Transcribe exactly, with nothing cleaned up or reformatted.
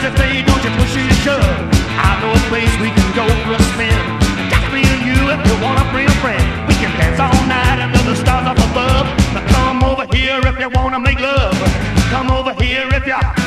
you say, don't you push and shove. I know a place we can go for a spin. Just me and you if you wanna bring a friend. We can dance all night under the stars up above. Now come over here if you wanna make love. Come over here if you